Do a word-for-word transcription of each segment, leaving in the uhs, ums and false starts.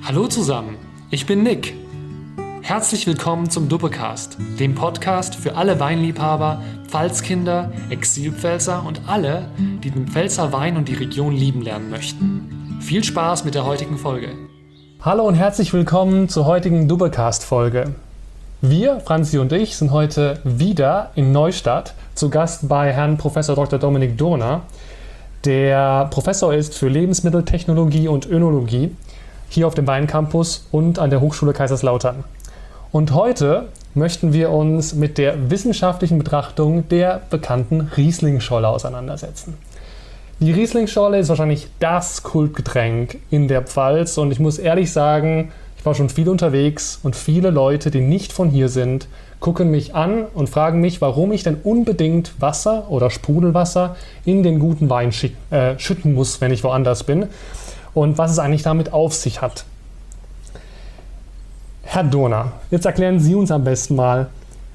Hallo zusammen, ich bin Nick. Herzlich willkommen zum Duppecast, dem Podcast für alle Weinliebhaber, Pfalzkinder, Exilpfälzer und alle, die den Pfälzer Wein und die Region lieben lernen möchten. Viel Spaß mit der heutigen Folge. Hallo und herzlich willkommen zur heutigen Duppecast-Folge. Wir, Franzi und ich, sind heute wieder in Neustadt zu Gast bei Herrn Professor Doktor Dominik Durner. Der Professor ist für Lebensmitteltechnologie und Önologie hier auf dem Weincampus und an der Hochschule Kaiserslautern. Und heute möchten wir uns mit der wissenschaftlichen Betrachtung der bekannten Riesling-Scholle auseinandersetzen. Die Riesling-Scholle ist wahrscheinlich das Kultgetränk in der Pfalz und ich muss ehrlich sagen, ich war schon viel unterwegs und viele Leute, die nicht von hier sind, gucken mich an und fragen mich, warum ich denn unbedingt Wasser oder Sprudelwasser in den guten Wein schick, äh, schütten muss, wenn ich woanders bin und was es eigentlich damit auf sich hat. Herr Durner, jetzt erklären Sie uns am besten mal,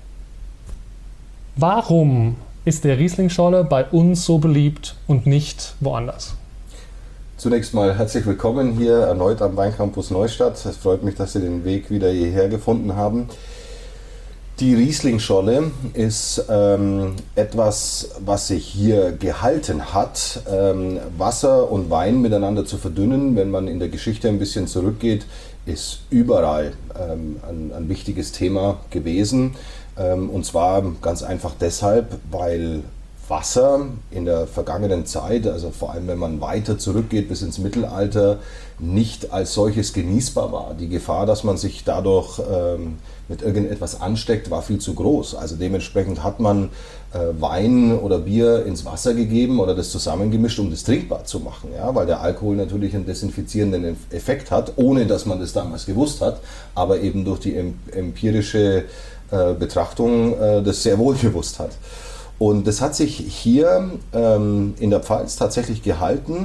warum ist der Riesling-Scholle bei uns so beliebt und nicht woanders? Zunächst mal herzlich willkommen hier erneut am Weincampus Neustadt. Es freut mich, dass Sie den Weg wieder hierher gefunden haben. Die Riesling-Scholle ist ähm, etwas, was sich hier gehalten hat, ähm, Wasser und Wein miteinander zu verdünnen. Wenn man in der Geschichte ein bisschen zurückgeht, ist überall ähm, ein, ein wichtiges Thema gewesen. Ähm, und zwar ganz einfach deshalb, weil Wasser in der vergangenen Zeit, also vor allem wenn man weiter zurückgeht bis ins Mittelalter, nicht als solches genießbar war. Die Gefahr, dass man sich dadurch ähm, mit irgendetwas ansteckt, war viel zu groß. Also dementsprechend hat man äh, Wein oder Bier ins Wasser gegeben oder das zusammengemischt, um das trinkbar zu machen. Ja? Weil der Alkohol natürlich einen desinfizierenden Effekt hat, ohne dass man das damals gewusst hat, aber eben durch die empirische äh, Betrachtung äh, das sehr wohl gewusst hat. Und das hat sich hier ähm, in der Pfalz tatsächlich gehalten.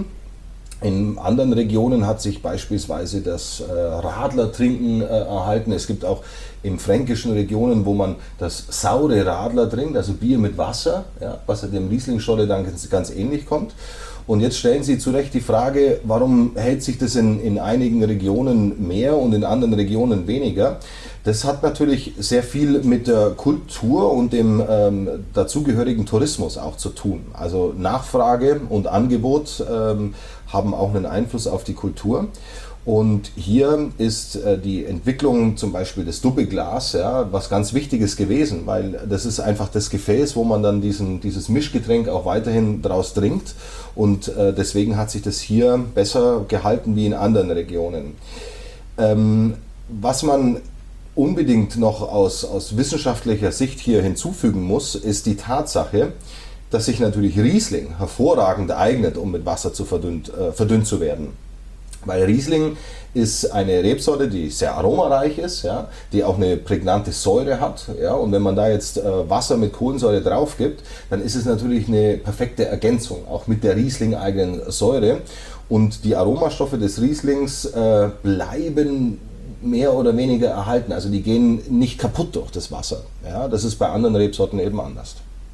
In anderen Regionen hat sich beispielsweise das äh, Radlertrinken äh, erhalten. Es gibt auch in fränkischen Regionen, wo man das saure Radler trinkt, also Bier mit Wasser, ja, was dem Riesling-Scholle dann ganz, ganz ähnlich kommt. Und jetzt stellen Sie zu Recht die Frage, warum hält sich das in, in einigen Regionen mehr und in anderen Regionen weniger? Das hat natürlich sehr viel mit der Kultur und dem ähm, dazugehörigen Tourismus auch zu tun. Also Nachfrage und Angebot ähm, haben auch einen Einfluss auf die Kultur. Und hier ist äh, die Entwicklung zum Beispiel des Duppeglas ja, was ganz Wichtiges gewesen, weil das ist einfach das Gefäß, wo man dann diesen, dieses Mischgetränk auch weiterhin draus trinkt. Und äh, deswegen hat sich das hier besser gehalten wie in anderen Regionen. Ähm, was man unbedingt noch aus, aus wissenschaftlicher Sicht hier hinzufügen muss, ist die Tatsache, dass sich natürlich Riesling hervorragend eignet, um mit Wasser zu verdünnt, äh, verdünnt zu werden. Weil Riesling ist eine Rebsorte, die sehr aromareich ist, ja, die auch eine prägnante Säure hat. Ja, und wenn man da jetzt äh, Wasser mit Kohlensäure drauf gibt, dann ist es natürlich eine perfekte Ergänzung, auch mit der Riesling-eigenen Säure. Und die Aromastoffe des Rieslings äh, bleiben mehr oder weniger erhalten. Also die gehen nicht kaputt durch das Wasser. Ja, das ist bei anderen Rebsorten eben anders.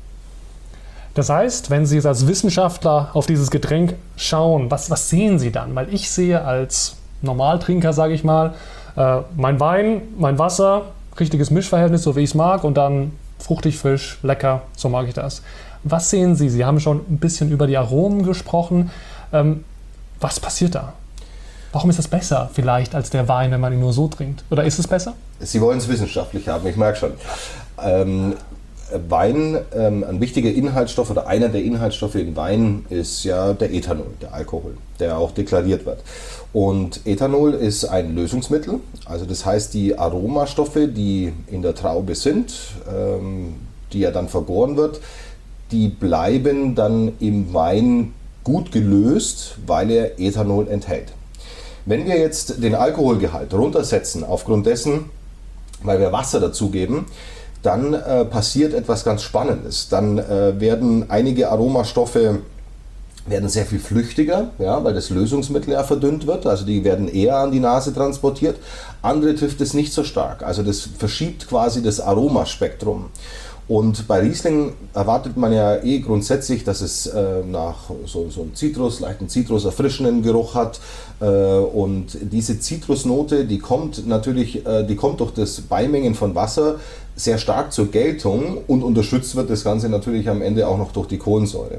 Das heißt, wenn Sie jetzt als Wissenschaftler auf dieses Getränk schauen, was, was sehen Sie dann? Weil ich sehe als Normaltrinker, sage ich mal, äh, mein Wein, mein Wasser, richtiges Mischverhältnis, so wie ich es mag, und dann fruchtig, frisch, lecker, so mag ich das. Was sehen Sie? Sie haben schon ein bisschen über die Aromen gesprochen. Ähm, was passiert da? Warum ist das besser vielleicht als der Wein, wenn man ihn nur so trinkt? Oder ist es besser? Sie wollen es wissenschaftlich haben, ich merke schon. Ähm, Wein, ähm, ein wichtiger Inhaltsstoff oder einer der Inhaltsstoffe in Wein ist ja der Ethanol, der Alkohol, der auch deklariert wird. Und Ethanol ist ein Lösungsmittel, also das heißt die Aromastoffe, die in der Traube sind, ähm, die ja dann vergoren wird, die bleiben dann im Wein gut gelöst, weil er Ethanol enthält. Wenn wir jetzt den Alkoholgehalt runtersetzen, aufgrund dessen, weil wir Wasser dazugeben, dann äh, passiert etwas ganz Spannendes. Dann äh, werden einige Aromastoffe werden sehr viel flüchtiger, ja, weil das Lösungsmittel ja verdünnt wird, also die werden eher an die Nase transportiert. Andere trifft es nicht so stark, also das verschiebt quasi das Aromaspektrum. Und bei Riesling erwartet man ja eh grundsätzlich, dass es äh, nach so, so einem Zitrus, leichten Zitrus, erfrischenden Geruch hat. Äh, und diese Zitrusnote, die kommt natürlich, äh, die kommt durch das Beimengen von Wasser sehr stark zur Geltung und unterstützt wird das Ganze natürlich am Ende auch noch durch die Kohlensäure.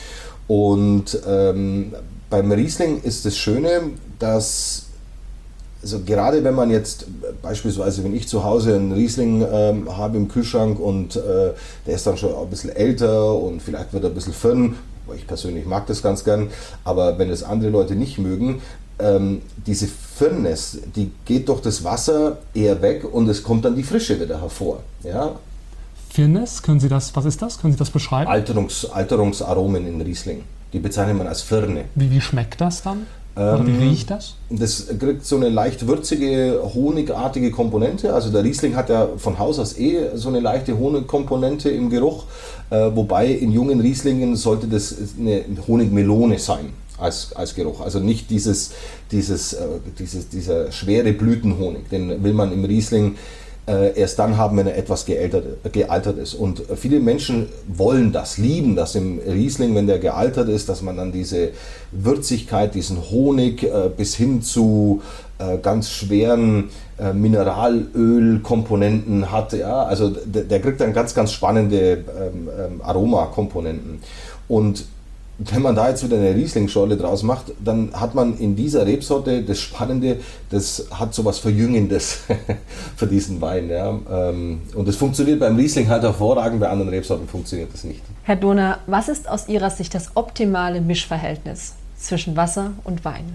Und ähm, beim Riesling ist das Schöne, dass also gerade wenn man jetzt beispielsweise, wenn ich zu Hause einen Riesling ähm, habe im Kühlschrank und äh, der ist dann schon ein bisschen älter und vielleicht wird er ein bisschen firn, ich persönlich mag das ganz gern, aber wenn es andere Leute nicht mögen, ähm, diese Firnness, die geht durch das Wasser eher weg und es kommt dann die Frische wieder hervor. Ja? Firnness, können Sie das, was ist das? Können Sie das beschreiben? Alterungs, Alterungsaromen in Riesling, die bezeichnet man als Firne. Wie, wie schmeckt das dann? Oder wie riecht das? Das kriegt so eine leicht würzige, honigartige Komponente. Also der Riesling hat ja von Haus aus eh so eine leichte Honigkomponente im Geruch. Äh, wobei in jungen Rieslingen sollte das eine Honigmelone sein als, als Geruch. Also nicht dieses, dieses, äh, dieses, dieser schwere Blütenhonig. Den will man im Riesling äh, erst dann haben, wenn er etwas gealtert, gealtert ist. Und viele Menschen wollen das, lieben das im Riesling, wenn der gealtert ist, dass man dann diese Würzigkeit, diesen Honig äh, bis hin zu äh, ganz schweren äh, Mineralölkomponenten hat. Ja? Also der, der kriegt dann ganz, ganz spannende ähm, ähm, Aromakomponenten. Und wenn man da jetzt wieder eine Riesling-Schorle draus macht, dann hat man in dieser Rebsorte das Spannende, das hat so was Verjüngendes für diesen Wein. Ja. Und das funktioniert beim Riesling halt hervorragend, bei anderen Rebsorten funktioniert das nicht. Herr Dohner, was ist aus Ihrer Sicht das optimale Mischverhältnis zwischen Wasser und Wein?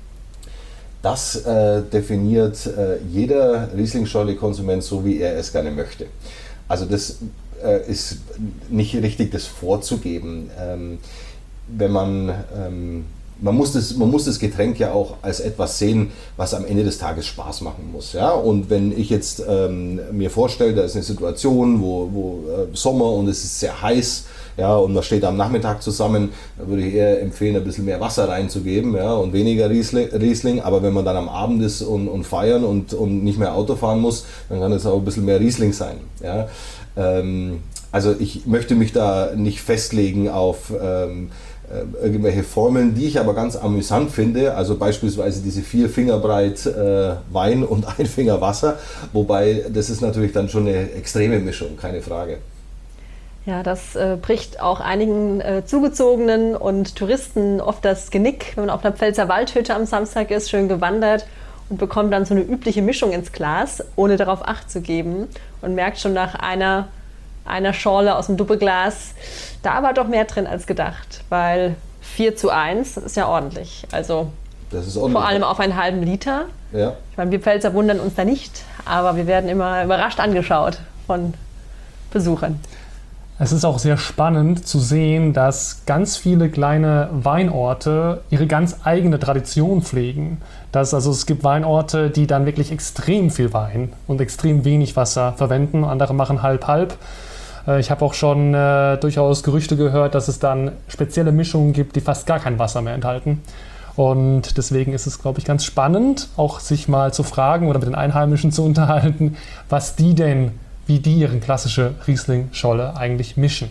Das äh, definiert äh, jeder Riesling-Schorle-Konsument so, wie er es gerne möchte. Also das äh, ist nicht richtig, das vorzugeben. Ähm, wenn man, ähm, man, muss das, man muss das Getränk ja auch als etwas sehen, was am Ende des Tages Spaß machen muss. Ja? Und wenn ich jetzt ähm, mir vorstelle, da ist eine Situation, wo, wo äh, Sommer und es ist sehr heiß, ja, und man steht am Nachmittag zusammen, da würde ich eher empfehlen, ein bisschen mehr Wasser reinzugeben, ja, und weniger Riesling, Riesling. Aber wenn man dann am Abend ist und, und feiern und, und nicht mehr Auto fahren muss, dann kann es auch ein bisschen mehr Riesling sein. Ja? Ähm, also ich möchte mich da nicht festlegen auf ähm, irgendwelche Formeln, die ich aber ganz amüsant finde, also beispielsweise diese vier Finger breit äh, Wein und ein Finger Wasser, wobei das ist natürlich dann schon eine extreme Mischung, keine Frage. Ja, das äh, bricht auch einigen äh, Zugezogenen und Touristen oft das Genick, wenn man auf einer Pfälzer Waldhütte am Samstag ist, schön gewandert und bekommt dann so eine übliche Mischung ins Glas, ohne darauf Acht zu geben und merkt schon nach einer einer Schorle aus dem Doppelglas, da war doch mehr drin als gedacht, weil vier zu eins ist ja ordentlich. Also das ist ordentlich. Vor allem auf einen halben Liter. Ja. Ich meine, wir Pfälzer wundern uns da nicht, aber wir werden immer überrascht angeschaut von Besuchern. Es ist auch sehr spannend zu sehen, dass ganz viele kleine Weinorte ihre ganz eigene Tradition pflegen. Dass, also es gibt Weinorte, die dann wirklich extrem viel Wein und extrem wenig Wasser verwenden. Andere machen halb-halb. Ich habe auch schon äh, durchaus Gerüchte gehört, dass es dann spezielle Mischungen gibt, die fast gar kein Wasser mehr enthalten. Und deswegen ist es, glaube ich, ganz spannend, auch sich mal zu fragen oder mit den Einheimischen zu unterhalten, was die denn, wie die ihre klassische Riesling-Scholle eigentlich mischen.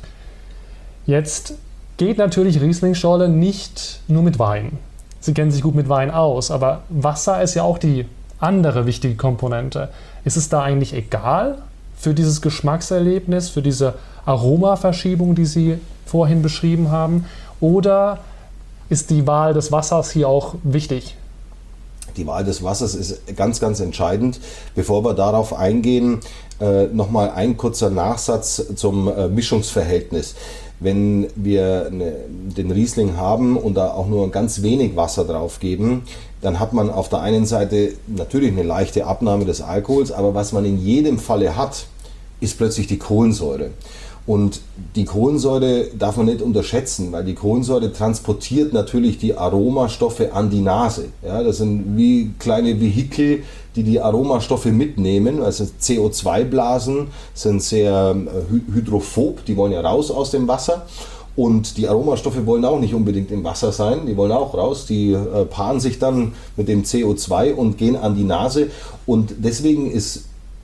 Jetzt geht natürlich Riesling-Scholle nicht nur mit Wein. Sie kennen sich gut mit Wein aus, aber Wasser ist ja auch die andere wichtige Komponente. Ist es da eigentlich egal für dieses Geschmackserlebnis, für diese Aromaverschiebung, die Sie vorhin beschrieben haben? Oder ist die Wahl des Wassers hier auch wichtig? Die Wahl des Wassers ist ganz, ganz entscheidend. Bevor wir darauf eingehen, äh, nochmal ein kurzer Nachsatz zum äh, Mischungsverhältnis. Wenn wir eine, den Riesling haben und da auch nur ganz wenig Wasser drauf geben, dann hat man auf der einen Seite natürlich eine leichte Abnahme des Alkohols, aber was man in jedem Falle hat, ist plötzlich die Kohlensäure. Und die Kohlensäure darf man nicht unterschätzen, weil die Kohlensäure transportiert natürlich die Aromastoffe an die Nase. Ja, das sind wie kleine Vehikel, die die Aromastoffe mitnehmen. Also C O zwei Blasen sind sehr hydrophob, die wollen ja raus aus dem Wasser. Und die Aromastoffe wollen auch nicht unbedingt im Wasser sein, die wollen auch raus. Die äh, paaren sich dann mit dem C O zwei und gehen an die Nase. Und deswegen ist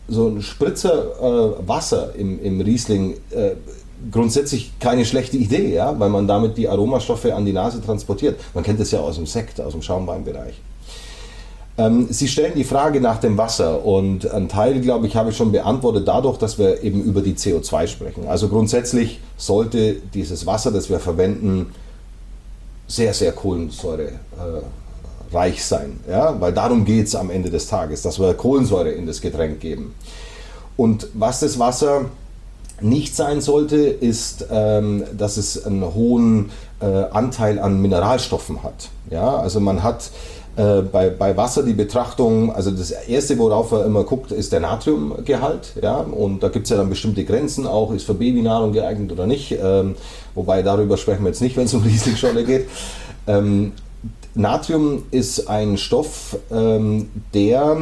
so ein Spritzer äh, Wasser im, im Riesling äh, grundsätzlich keine schlechte Idee, ja, weil man damit die Aromastoffe an die Nase transportiert. Man kennt das ja aus dem Sekt, aus dem Schaumweinbereich. Ähm, Sie stellen die Frage nach dem Wasser und ein Teil, glaube ich, habe ich schon beantwortet dadurch, dass wir eben über die C O zwei sprechen. Also grundsätzlich sollte dieses Wasser, das wir verwenden, sehr, sehr kohlensäurereich äh, sein, ja, weil darum geht es am Ende des Tages, dass wir Kohlensäure in das Getränk geben. Und was das Wasser nicht sein sollte, ist, ähm, dass es einen hohen äh, Anteil an Mineralstoffen hat. Ja, also man hat äh, bei, bei Wasser die Betrachtung, also das Erste, worauf man immer guckt, ist der Natriumgehalt. Ja, und da gibt es ja dann bestimmte Grenzen auch, ist für Babynahrung geeignet oder nicht. Ähm, wobei darüber sprechen wir jetzt nicht, wenn es um Rieslingscholle geht. Ähm, Natrium ist ein Stoff, ähm, der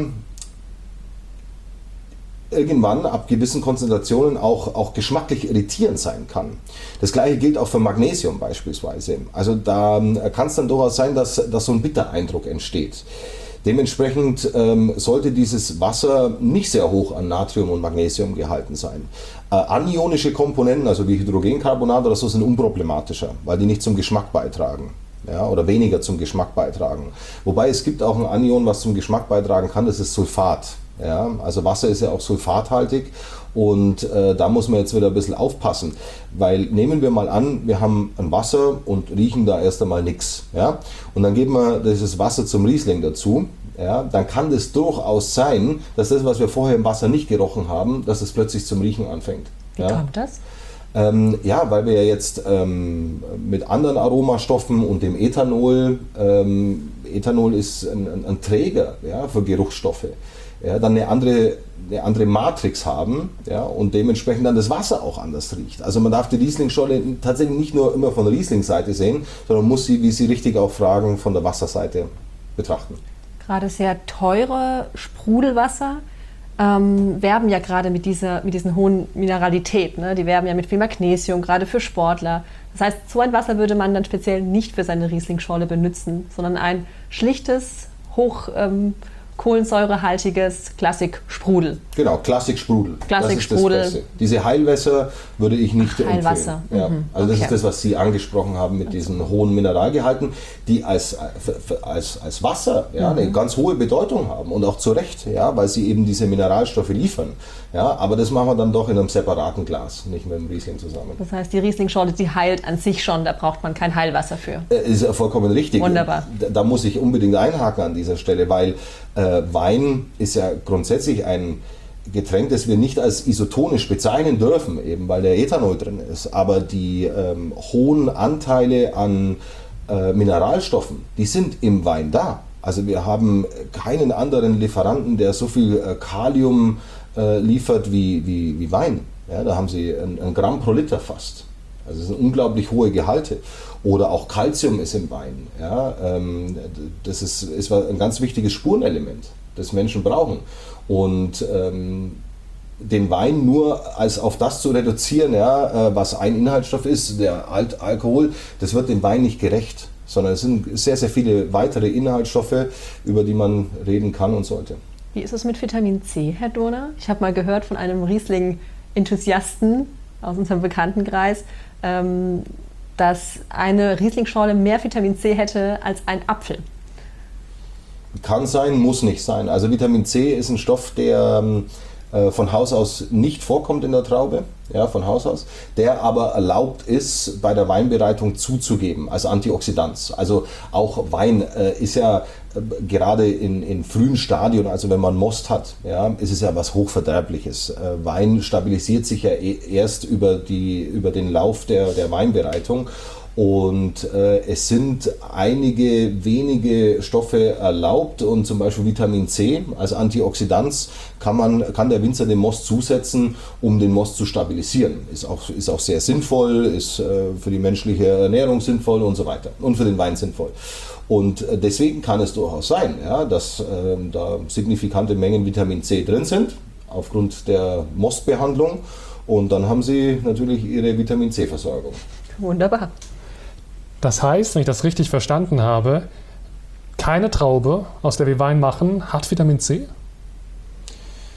irgendwann ab gewissen Konzentrationen auch, auch geschmacklich irritierend sein kann. Das gleiche gilt auch für Magnesium beispielsweise. Also da kann es dann durchaus sein, dass, dass so ein Bittereindruck entsteht. Dementsprechend ähm, sollte dieses Wasser nicht sehr hoch an Natrium und Magnesium gehalten sein. Äh, anionische Komponenten, also wie Hydrogencarbonat oder so, sind unproblematischer, weil die nicht zum Geschmack beitragen. Ja, oder weniger zum Geschmack beitragen. Wobei es gibt auch ein Anion, was zum Geschmack beitragen kann, das ist Sulfat. Ja, also Wasser ist ja auch sulfathaltig und äh, da muss man jetzt wieder ein bisschen aufpassen, weil nehmen wir mal an, wir haben ein Wasser und riechen da erst einmal nichts. Ja? Und dann geben wir dieses Wasser zum Riesling dazu, ja? Dann kann das durchaus sein, dass das, was wir vorher im Wasser nicht gerochen haben, dass es plötzlich zum Riechen anfängt. Wie ja? kommt das? Ähm, ja, weil wir ja jetzt ähm, mit anderen Aromastoffen und dem Ethanol, ähm, Ethanol ist ein, ein, ein Träger, ja, für Geruchsstoffe, ja, dann eine andere, eine andere Matrix haben, ja, und dementsprechend dann das Wasser auch anders riecht. Also man darf die Rieslingscholle tatsächlich nicht nur immer von der Rieslingsseite sehen, sondern muss sie, wie Sie richtig auch fragen, von der Wasserseite betrachten. Gerade sehr teure Sprudelwasser ähm, werben ja gerade mit dieser mit diesen hohen Mineralität. Ne? Die werben ja mit viel Magnesium, gerade für Sportler. Das heißt, so ein Wasser würde man dann speziell nicht für seine Rieslingscholle benutzen, sondern ein schlichtes, hoch ähm, kohlensäurehaltiges Klassik-Sprudel. Genau, Klassik-Sprudel. Klassik-Sprudel. Das ist das Beste. Diese Heilwässer würde ich nicht Ach, Heilwasser. empfehlen. Ja. Mhm. Also das Okay. ist das, was Sie angesprochen haben mit diesen hohen Mineralgehalten, die als, als, als Wasser ja, mhm. eine ganz hohe Bedeutung haben und auch zu Recht, ja, weil sie eben diese Mineralstoffe liefern. Ja, aber das machen wir dann doch in einem separaten Glas, nicht mit dem Riesling zusammen. Das heißt, die Rieslingscholle, die heilt an sich schon, da braucht man kein Heilwasser für. Äh, Ist ja vollkommen richtig. Wunderbar. Da, da muss ich unbedingt einhaken an dieser Stelle, weil äh, Wein ist ja grundsätzlich ein Getränk, das wir nicht als isotonisch bezeichnen dürfen, eben weil der Ethanol drin ist. Aber die ähm, hohen Anteile an äh, Mineralstoffen, die sind im Wein da. Also wir haben keinen anderen Lieferanten, der so viel äh, Kalium äh, liefert wie, wie, wie Wein. Ja, da haben sie ein, ein Gramm pro Liter fast. Also das sind unglaublich hohe Gehalte. Oder auch Calcium ist im Wein. Ja, ähm, das ist, ist ein ganz wichtiges Spurenelement, das Menschen brauchen. Und ähm, den Wein nur als auf das zu reduzieren, ja, äh, was ein Inhaltsstoff ist, der Alt Alkohol, das wird dem Wein nicht gerecht. Sondern es sind sehr, sehr viele weitere Inhaltsstoffe, über die man reden kann und sollte. Wie ist es mit Vitamin C, Herr Dohner? Ich habe mal gehört von einem Riesling-Enthusiasten aus unserem Bekanntenkreis, ähm, dass eine Rieslingscholle mehr Vitamin C hätte als ein Apfel. Kann sein, muss nicht sein. Also Vitamin C ist ein Stoff, der äh, von Haus aus nicht vorkommt in der Traube, ja, von Haus aus, der aber erlaubt ist, bei der Weinbereitung zuzugeben, als Antioxidant. Also auch Wein äh, ist ja äh, gerade in, in frühen Stadien, also wenn man Most hat, ja, ist es ja was Hochverderbliches. Äh, Wein stabilisiert sich ja e- erst über, die, über den Lauf der, der Weinbereitung. Und äh, es sind einige wenige Stoffe erlaubt und zum Beispiel Vitamin C als Antioxidant kann, man, kann der Winzer dem Most zusetzen, um den Most zu stabilisieren. Ist auch, ist auch sehr sinnvoll, ist äh, für die menschliche Ernährung sinnvoll und so weiter und für den Wein sinnvoll. Und äh, deswegen kann es durchaus sein, ja, dass äh, da signifikante Mengen Vitamin C drin sind, aufgrund der Mostbehandlung. Und dann haben Sie natürlich Ihre Vitamin C-Versorgung. Wunderbar. Das heißt, wenn ich das richtig verstanden habe, keine Traube, aus der wir Wein machen, hat Vitamin C?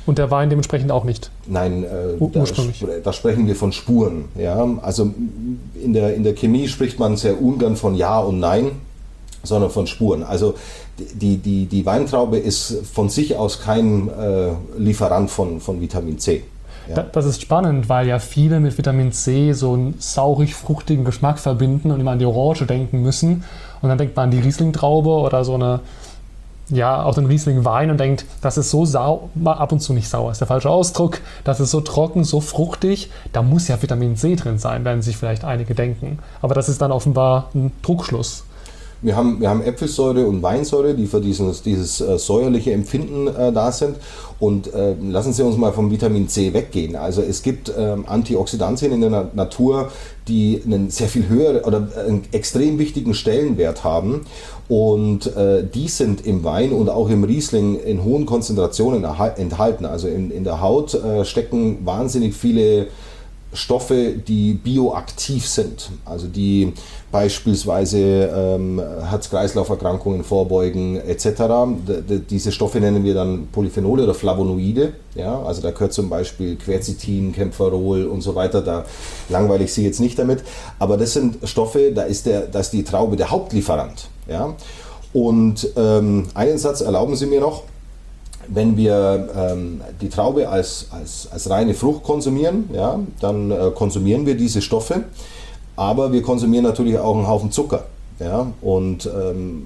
Und der Wein dementsprechend auch nicht? Nein, äh, Ur- da, ursprünglich. sp- da sprechen wir von Spuren. Ja? Also in der, in der Chemie spricht man sehr ungern von Ja und Nein, sondern von Spuren. Also die, die, die Weintraube ist von sich aus kein äh, Lieferant von, von Vitamin C. Ja. Da- Das ist spannend, weil ja viele mit Vitamin C so einen saurig-fruchtigen Geschmack verbinden und immer an die Orange denken müssen. Und dann denkt man an die Riesling-Traube oder so eine, ja, auch den Riesling-Wein und denkt, das ist so sauer, ab und zu nicht sauer, ist der falsche Ausdruck, das ist so trocken, so fruchtig, da muss ja Vitamin C drin sein, werden sich vielleicht einige denken. Aber das ist dann offenbar ein Trugschluss. Wir haben, wir haben Äpfelsäure und Weinsäure, die für dieses, dieses äh, säuerliche Empfinden äh, da sind. Und äh, lassen Sie uns mal vom Vitamin C weggehen. Also es gibt ähm, Antioxidantien in der Na- Natur, die einen sehr viel höheren oder einen extrem wichtigen Stellenwert haben. Und äh, die sind im Wein und auch im Riesling in hohen Konzentrationen erhal- enthalten. Also in, in der Haut äh, stecken wahnsinnig viele Stoffe, die bioaktiv sind, also die beispielsweise ähm, Herz-Kreislauf-Erkrankungen vorbeugen et cetera. D- d- diese Stoffe nennen wir dann Polyphenole oder Flavonoide. Ja? Also da gehört zum Beispiel Quercetin, Kaempferol und so weiter. Da langweile ich Sie jetzt nicht damit. Aber das sind Stoffe, da ist, der, da ist die Traube der Hauptlieferant. Ja? Und ähm, einen Satz erlauben Sie mir noch. Wenn wir ähm, die Traube als, als, als reine Frucht konsumieren, ja, dann äh, konsumieren wir diese Stoffe, aber wir konsumieren natürlich auch einen Haufen Zucker. Ja, und ähm,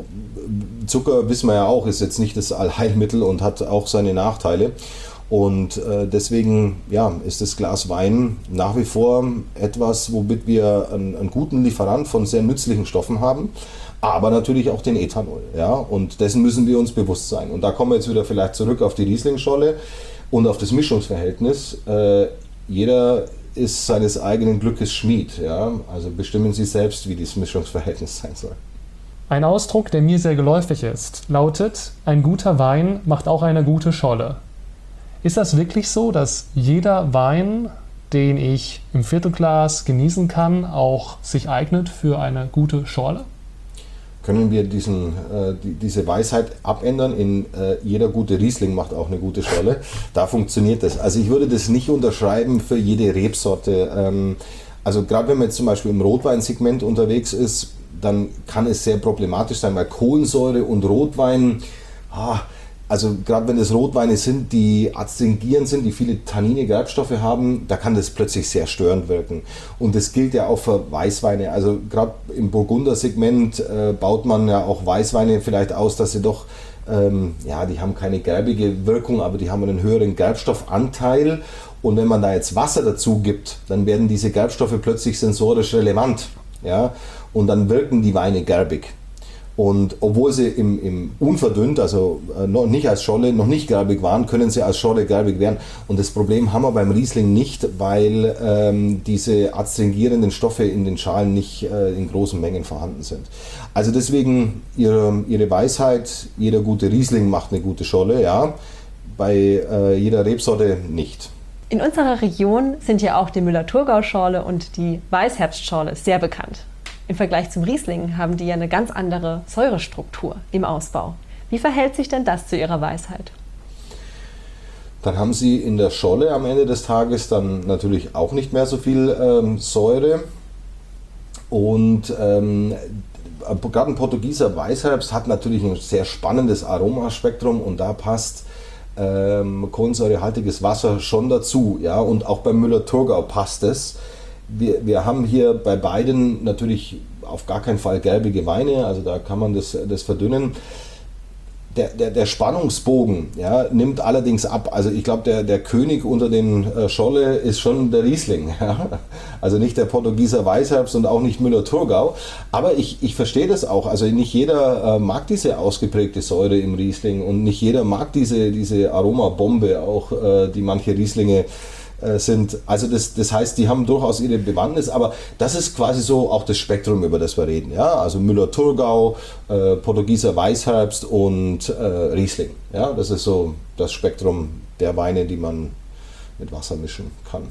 Zucker, wissen wir ja auch, ist jetzt nicht das Allheilmittel und hat auch seine Nachteile. Und äh, deswegen ja, ist das Glas Wein nach wie vor etwas, womit wir einen, einen guten Lieferant von sehr nützlichen Stoffen haben. Aber natürlich auch den Ethanol. Ja? Und dessen müssen wir uns bewusst sein. Und da kommen wir jetzt wieder vielleicht zurück auf die Riesling-Scholle und auf das Mischungsverhältnis. Äh, jeder ist seines eigenen Glückes Schmied. Ja? Also bestimmen Sie selbst, wie dieses Mischungsverhältnis sein soll. Ein Ausdruck, der mir sehr geläufig ist, lautet, ein guter Wein macht auch eine gute Scholle. Ist das wirklich so, dass jeder Wein, den ich im Viertelglas genießen kann, auch sich eignet für eine gute Schorle? Können wir diesen, äh, die, diese Weisheit abändern in äh, jeder gute Riesling macht auch eine gute Scholle. Da funktioniert das. Also ich würde das nicht unterschreiben für jede Rebsorte. Ähm, also gerade wenn man jetzt zum Beispiel im Rotweinsegment unterwegs ist, dann kann es sehr problematisch sein, weil Kohlensäure und Rotwein, ah, also gerade wenn es Rotweine sind, die astringierend sind, die viele Tannine, Gerbstoffe haben, da kann das plötzlich sehr störend wirken. Und das gilt ja auch für Weißweine. Also gerade im Burgunder-Segment äh, baut man ja auch Weißweine vielleicht aus, dass sie doch, ähm, ja, die haben keine gerbige Wirkung, aber die haben einen höheren Gerbstoffanteil. Und wenn man da jetzt Wasser dazu gibt, dann werden diese Gerbstoffe plötzlich sensorisch relevant. Ja? Und dann wirken die Weine gerbig. Und obwohl sie im, im unverdünnt, also äh, noch nicht als Scholle, noch nicht gerbig waren, können sie als Scholle gerbig werden. Und das Problem haben wir beim Riesling nicht, weil ähm, diese adstringierenden Stoffe in den Schalen nicht äh, in großen Mengen vorhanden sind. Also deswegen ihre, ihre Weisheit, jeder gute Riesling macht eine gute Scholle, ja, bei äh, jeder Rebsorte nicht. In unserer Region sind ja auch die Müller-Thurgau-Schorle und die Weißherbstschorle sehr bekannt. Im Vergleich zum Riesling haben die ja eine ganz andere Säurestruktur im Ausbau. Wie verhält sich denn das zu ihrer Weisheit? Dann haben Sie in der Scholle am Ende des Tages dann natürlich auch nicht mehr so viel ähm, Säure. Und ähm, gerade ein Portugieser Weißherbst hat natürlich ein sehr spannendes Aromaspektrum und da passt ähm, kohlensäurehaltiges Wasser schon dazu. Ja? Und auch beim Müller-Thurgau passt es. Wir, wir haben hier bei beiden natürlich auf gar keinen Fall gelbige Weine, also da kann man das, das verdünnen. Der, der, der Spannungsbogen, ja, nimmt allerdings ab. Also ich glaube, der, der König unter den äh, Scholle ist schon der Riesling. Ja? Also nicht der Portugieser Weißherbst und auch nicht Müller-Thurgau. Aber ich, ich verstehe das auch. Also nicht jeder äh, mag diese ausgeprägte Säure im Riesling und nicht jeder mag diese, diese Aromabombe, auch äh, die manche Rieslinge sind. Also das, das heißt, die haben durchaus ihre Bewandtnis, aber das ist quasi so auch das Spektrum, über das wir reden. Ja? Also Müller-Thurgau, äh, Portugieser Weißherbst und äh, Riesling. Ja? Das ist so das Spektrum der Weine, die man mit Wasser mischen kann.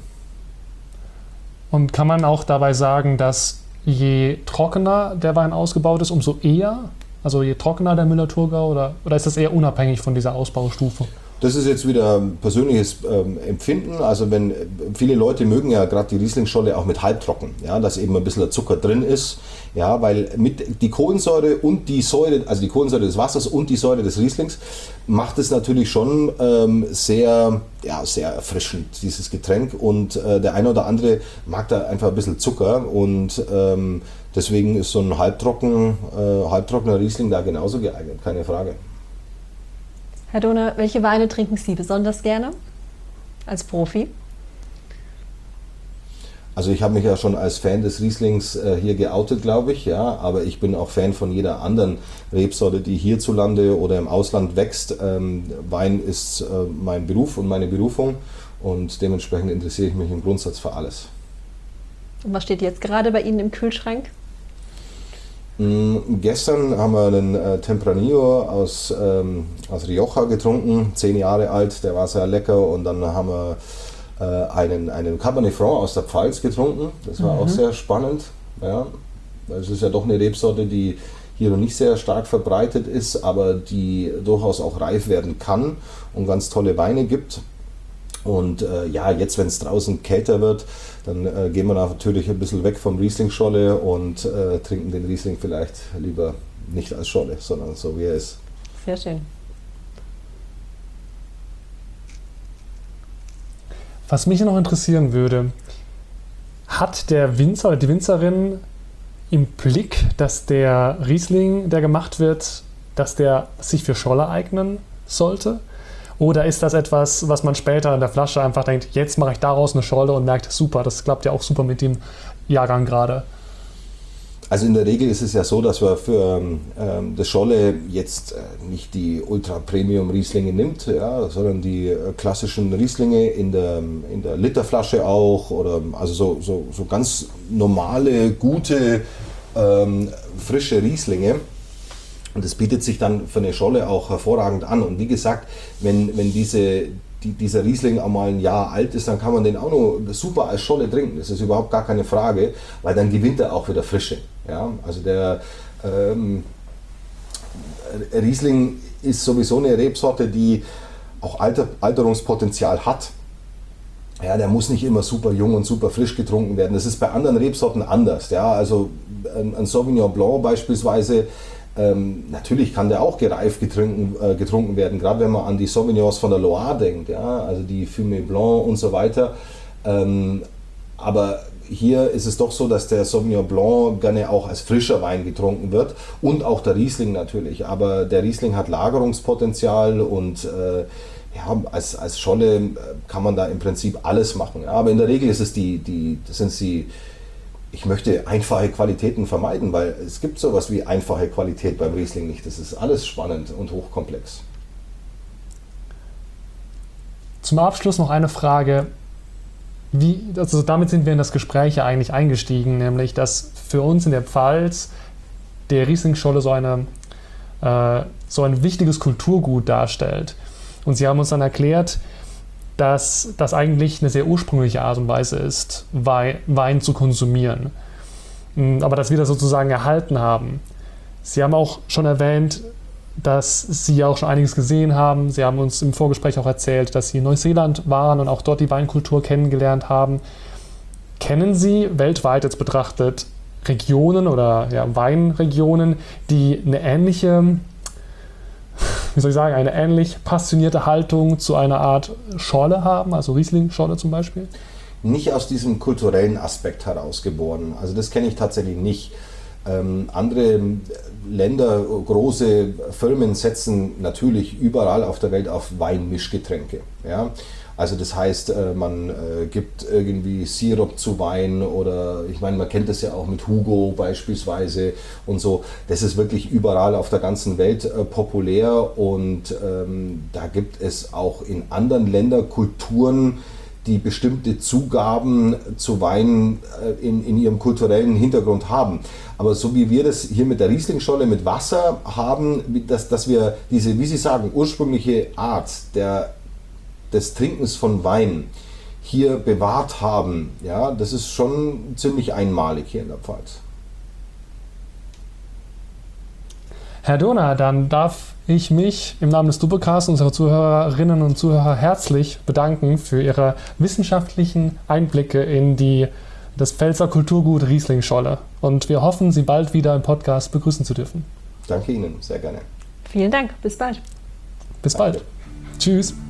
Und kann man auch dabei sagen, dass je trockener der Wein ausgebaut ist, umso eher, also je trockener der Müller-Thurgau, oder, oder ist das eher unabhängig von dieser Ausbaustufe? Das ist jetzt wieder ein persönliches ähm, Empfinden. Also wenn viele Leute mögen ja gerade die Rieslingscholle auch mit halbtrocken, ja, dass eben ein bisschen Zucker drin ist, ja, weil mit die Kohlensäure und die Säure, also die Kohlensäure des Wassers und die Säure des Rieslings macht es natürlich schon ähm, sehr, ja, sehr erfrischend, dieses Getränk, und äh, der eine oder andere mag da einfach ein bisschen Zucker, und ähm, deswegen ist so ein halbtrocken, äh, halbtrockener Riesling da genauso geeignet, keine Frage. Herr Dohner, welche Weine trinken Sie besonders gerne als Profi? Also ich habe mich ja schon als Fan des Rieslings äh, hier geoutet, glaube ich, ja, aber ich bin auch Fan von jeder anderen Rebsorte, die hierzulande oder im Ausland wächst. Ähm, Wein ist äh, mein Beruf und meine Berufung, und dementsprechend interessiere ich mich im Grundsatz für alles. Und was steht jetzt gerade bei Ihnen im Kühlschrank? Mm, gestern haben wir einen äh, Tempranillo aus, ähm, aus Rioja getrunken, zehn Jahre alt, der war sehr lecker, und dann haben wir äh, einen, einen Cabernet Franc aus der Pfalz getrunken, das war mhm. auch sehr spannend. Ja. Das ist ja doch eine Rebsorte, die hier noch nicht sehr stark verbreitet ist, aber die durchaus auch reif werden kann und ganz tolle Weine gibt. Und äh, ja, jetzt, wenn es draußen kälter wird, dann äh, gehen wir natürlich ein bisschen weg vom Riesling-Scholle und äh, trinken den Riesling vielleicht lieber nicht als Scholle, sondern so wie er ist. Sehr schön. Was mich noch interessieren würde, hat der Winzer oder die Winzerin im Blick, dass der Riesling, der gemacht wird, dass der sich für Scholle eignen sollte? Oder ist das etwas, was man später in der Flasche einfach denkt, jetzt mache ich daraus eine Scholle und merkt, super, das klappt ja auch super mit dem Jahrgang gerade? Also in der Regel ist es ja so, dass man für ähm, das Scholle jetzt äh, nicht die Ultra-Premium-Rieslinge nimmt, ja, sondern die äh, klassischen Rieslinge in der, in der Literflasche auch, oder also so, so, so ganz normale, gute, ähm, frische Rieslinge. Und das bietet sich dann für eine Scholle auch hervorragend an. Und wie gesagt, wenn, wenn diese, die, dieser Riesling einmal ein Jahr alt ist, dann kann man den auch noch super als Scholle trinken. Das ist überhaupt gar keine Frage, weil dann gewinnt er auch wieder Frische. Ja? Also der ähm, Riesling ist sowieso eine Rebsorte, die auch Alter, Alterungspotenzial hat. Ja, der muss nicht immer super jung und super frisch getrunken werden. Das ist bei anderen Rebsorten anders. Ja? Also ein, ein Sauvignon Blanc beispielsweise, Ähm, natürlich kann der auch gereift getrunken, äh, getrunken werden, gerade wenn man an die Sauvignons von der Loire denkt, ja, also die Fumé Blanc und so weiter. Ähm, aber hier ist es doch so, dass der Sauvignon Blanc gerne auch als frischer Wein getrunken wird, und auch der Riesling natürlich. Aber der Riesling hat Lagerungspotenzial, und äh, ja, als, als Scholle kann man da im Prinzip alles machen. Ja. Aber in der Regel ist es die, die, das sind die Ich möchte einfache Qualitäten vermeiden, weil es gibt sowas wie einfache Qualität beim Riesling nicht. Das ist alles spannend und hochkomplex. Zum Abschluss noch eine Frage. Wie, also damit sind wir in das Gespräch ja eigentlich eingestiegen, nämlich dass für uns in der Pfalz der Riesling-Scholle so, eine, äh, so ein wichtiges Kulturgut darstellt. Und Sie haben uns dann erklärt, dass das eigentlich eine sehr ursprüngliche Art und Weise ist, Wein, Wein zu konsumieren. Aber dass wir das sozusagen erhalten haben. Sie haben auch schon erwähnt, dass Sie auch schon einiges gesehen haben. Sie haben uns im Vorgespräch auch erzählt, dass Sie in Neuseeland waren und auch dort die Weinkultur kennengelernt haben. Kennen Sie weltweit jetzt betrachtet Regionen oder ja, Weinregionen, die eine ähnliche, wie soll ich sagen, eine ähnlich passionierte Haltung zu einer Art Scholle haben, also Riesling-Scholle zum Beispiel? Nicht aus diesem kulturellen Aspekt herausgeboren. Also das kenne ich tatsächlich nicht. Ähm, andere Länder, große Firmen setzen natürlich überall auf der Welt auf Weinmischgetränke. Ja? Also das heißt, man äh, gibt irgendwie Sirup zu Wein, oder ich meine, man kennt das ja auch mit Hugo beispielsweise und so. Das ist wirklich überall auf der ganzen Welt äh, populär, und ähm, da gibt es auch in anderen Ländern Kulturen, die bestimmte Zugaben zu Wein äh, in, in ihrem kulturellen Hintergrund haben. Aber so wie wir das hier mit der Rieslingscholle mit Wasser haben, dass, dass wir diese, wie Sie sagen, ursprüngliche Art der des Trinkens von Wein hier bewahrt haben, ja, das ist schon ziemlich einmalig hier in der Pfalz. Herr Dohner, dann darf ich mich im Namen des Doppelcasts unserer Zuhörerinnen und Zuhörer herzlich bedanken für Ihre wissenschaftlichen Einblicke in die, das Pfälzer Kulturgut Riesling-Scholle. Und wir hoffen, Sie bald wieder im Podcast begrüßen zu dürfen. Danke Ihnen, sehr gerne. Vielen Dank, bis bald. Bis bald. Tschüss.